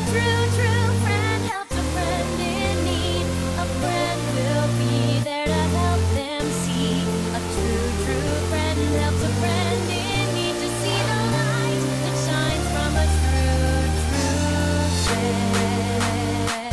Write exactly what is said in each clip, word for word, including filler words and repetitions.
true, true friend helps a friend in need. A friend will be there to help them see. A true, true friend helps a friend in need to see the light that shines from a true, true friend.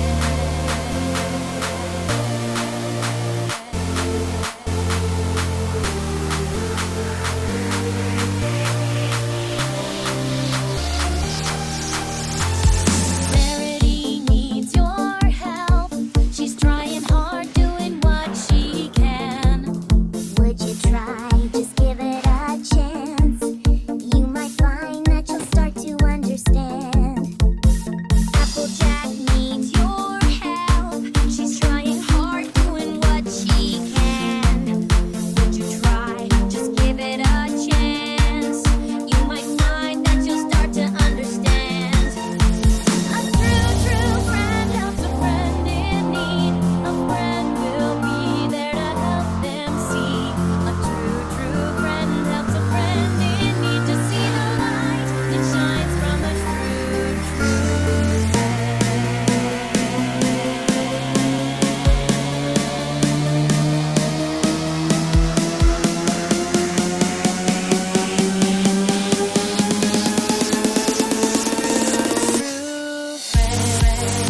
Verity needs your help. She's trying hard, doing what she can. Would you try? Just give it a chance. You might find that you'll start to understand. Applejack needs your help. She's trying hard, doing what she can. Would you try? Just give it a chance. You might find that you'll start to understand. A true, true friend helps a friend in need. A friend will be there to help them see. A true, true friend helps a friend in need to see the light that shines from a true, true friend.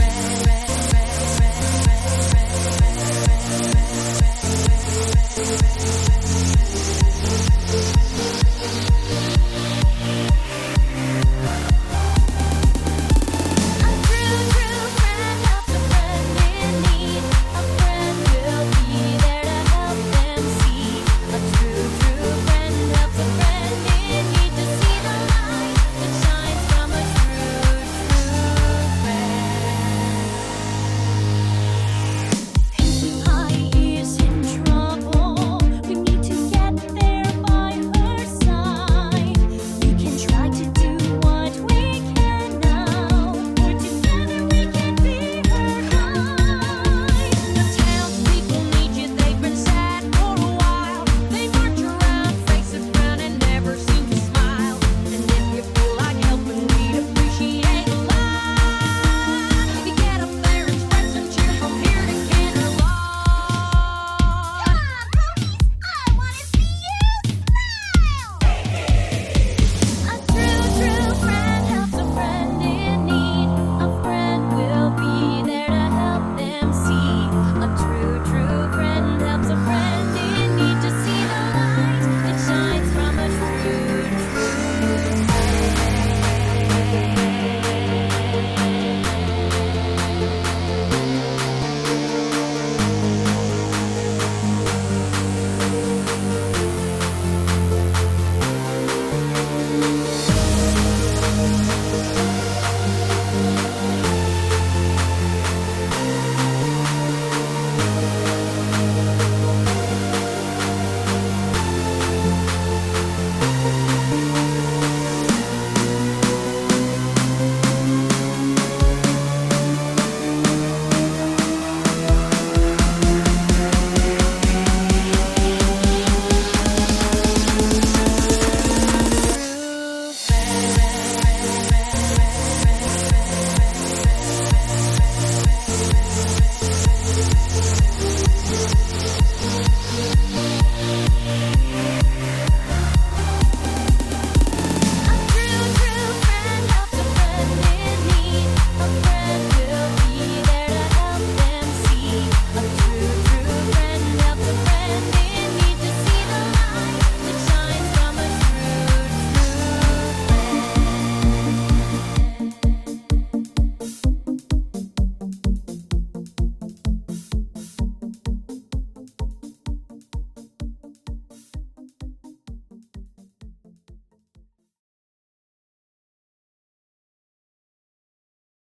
True friend.